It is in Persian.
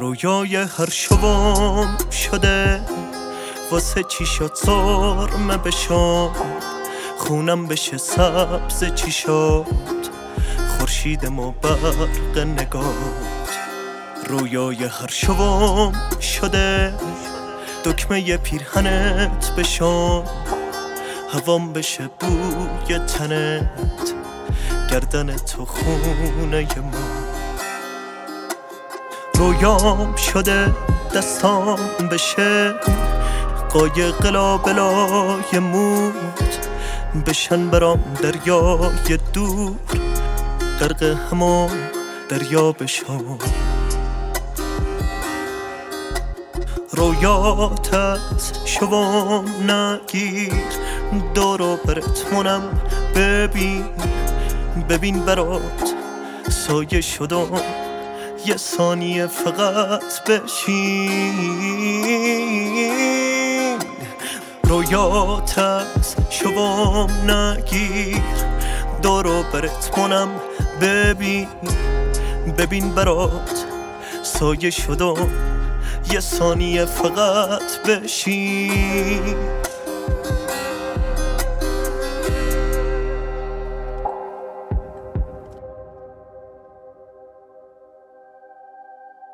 رویای هر شبم شده واسه چی شد سرمه بشم، خونم بشه سبز چی شد خورشیدم و برق نگات. رویای هر شبم شده دکمه پیرهنت بشم، هوام بشه بوی تنت، گردن تو خونه ما. رویام شده دستام بشه قایق لابلای موت، بشن برام دریای دور، غرق همون دریا بشم. رویاتت شبم نگیر، دورو برت منم ببین برات سایه شدم، یه ثانیه فقط بشین. رویاتت شبم نگیر، دورو برت منم ببین برات سایه شدم، یه ثانیه فقط بشین.